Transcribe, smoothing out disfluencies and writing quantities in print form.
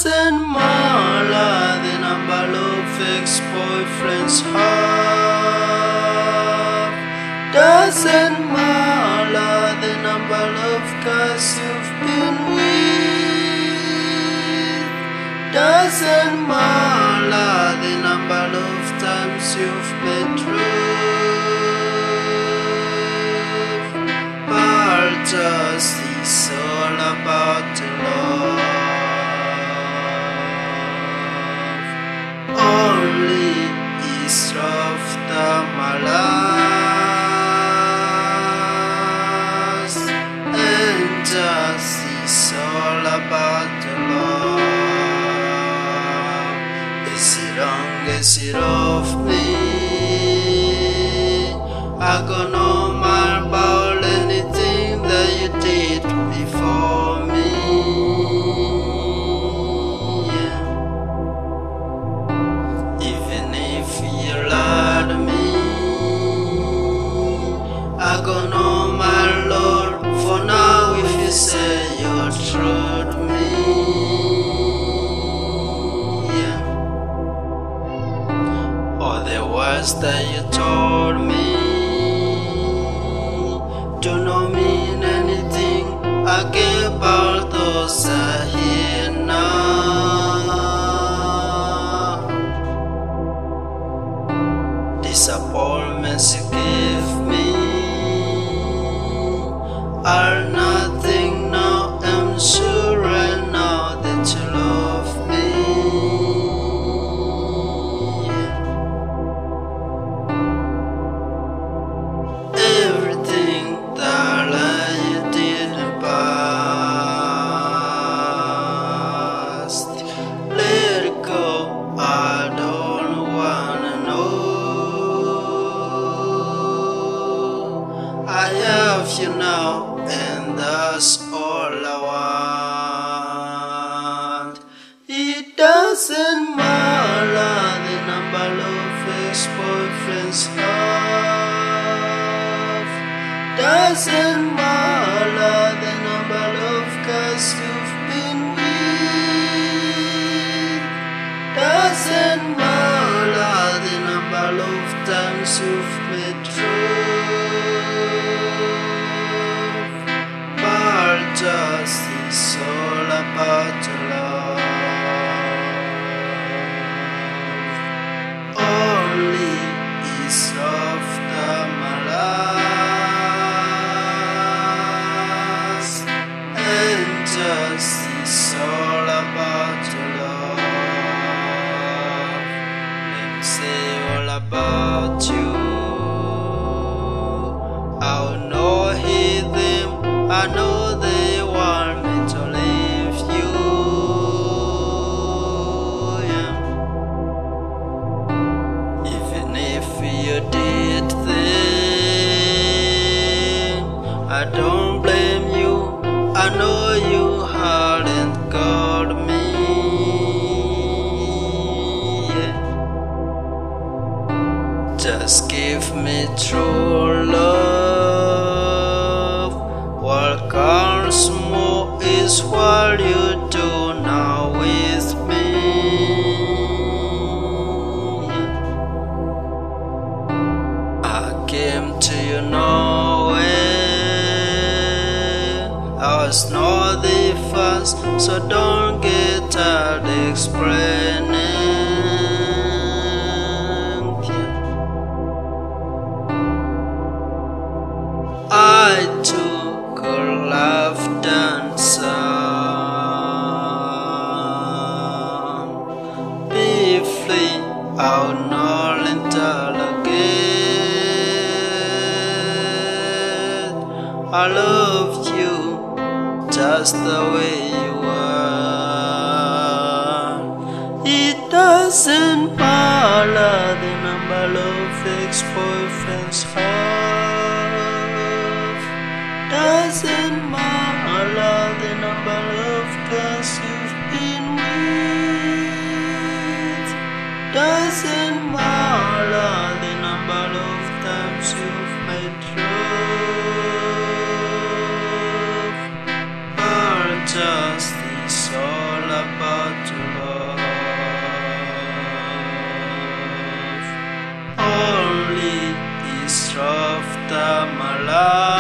Doesn't matter the number of ex-boyfriends have. Doesn't matter the number of guys you've been with. Doesn't matter the number of times you've been through. But just is all about the love. Only is of the malas, and just is all about the love. Is it wrong? Is it of me? I got no mind about anything that you did before me. Even if you lied to me, I got no mind, Lord. For now, if you say you're true to me, all the words that you told me do not mean anything. I gave all those I hear now. Disappointments you give me are nothing now. I'm sure right now that you love me. Everything that you did in the past, let it go. I don't wanna know. I have you now, and that's all I want. It doesn't matter the number of ex-boyfriends have. Doesn't matter the number of guys you've been with. Doesn't matter the number of times you've been through. But just is all about the love. Only is of the malas, and just is all about the love. Let me say all about you. I'll know hear them. I know they want me to leave you. Even if you did then, I don't blame you. I know you hadn't got me. Just give me true love. What counts more is what you do now with me. I came to you nowhere. I was not the first, so don't get tired explaining. I took a love dancer. Briefly, I'll not interrogate. I love you just the way you are. It doesn't matter the number of ex-boyfriends have. Doesn't matter the number of girls you've been with. Doesn't matter the number of times you've made love. Or just I'm alive.